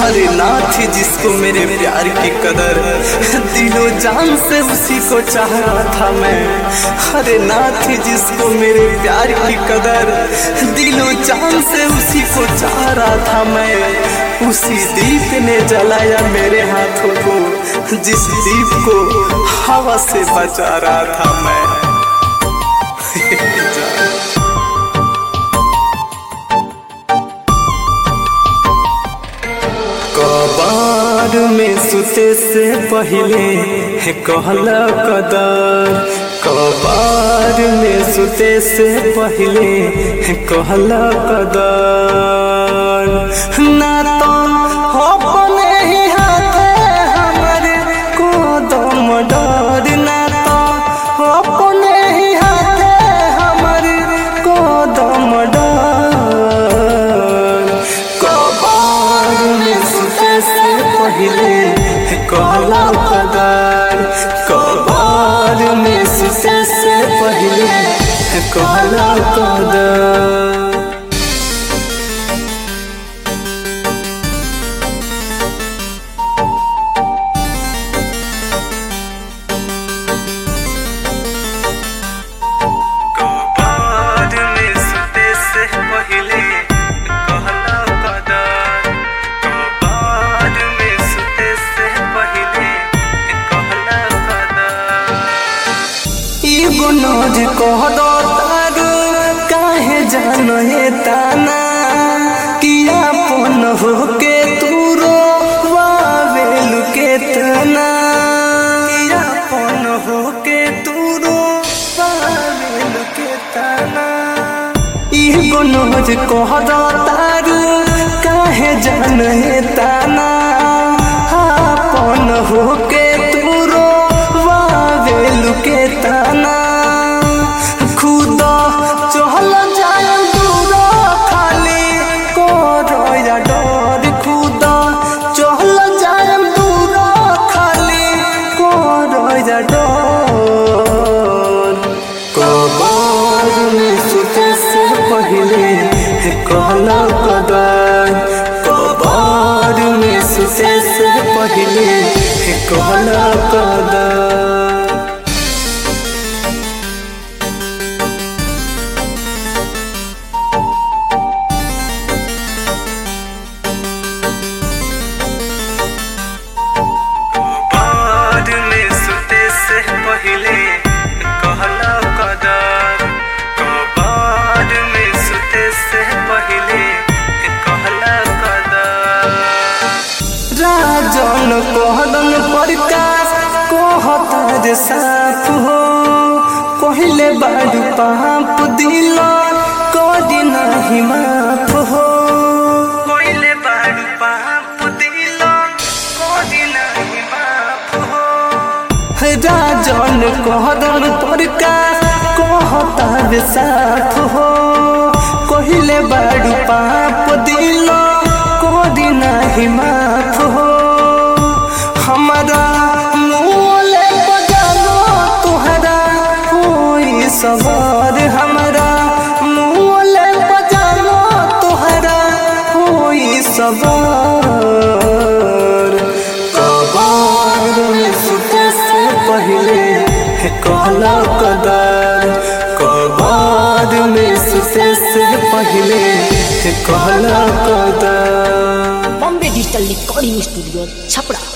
हरे नाथ जिसको मेरे प्यार की कदर, दिलो जान से उसी को चाह रहा था मैं। हरे नाथ जिसको मेरे प्यार की कदर, दिलो जान से उसी को चाह रहा था मैं। उसी दीप ने जलाया मेरे हाथों को, जिस दीप को हवा से बचा रहा था मैं। कबार में सुते से पहले कहला कदर, कबार में सुते से पहले कहला कदर। ना तो अपने ही हाथे हमारे को दम डर, ना तो अपने ही हाथे हमारे को दम डर। कबार में सुते से पहले कहला कदर, कबार में सुते से पहले कहला कदर। नोज कह दो तारू काहे जानो ये ताना, किया पन हो के तू रोवावेलु के तना, किया पन हो के तू रोवावेलु के तना। इहो नोज कह दो तारू काहे जानो ये ताना, आपन हो के तू रोवावेलु के तना। कबार में सुते से पहले कहला कदर, कबार में सुते से पहले कहला कदर। राजन कहदन प्रकाश कहता जे साफ हो, कहले बाडू पाप दिल कदी नहीं माफ हो, कहले बाडू पाप दिल कदी नहीं माफ हो। राजन कहदन प्रकाश कहता जे साफ हो, कहले बाडू पाप दिल कदी नहीं माफ हो। हमारा मोले बजानो तुहरा कोई सवार, हमारा मोले बजानो तुहरा कोई सवार। कबार में सुते से पहले कहला कदर, कबार में सुते से पहले कहला कदर। Bombay digital recording studio Chhapra.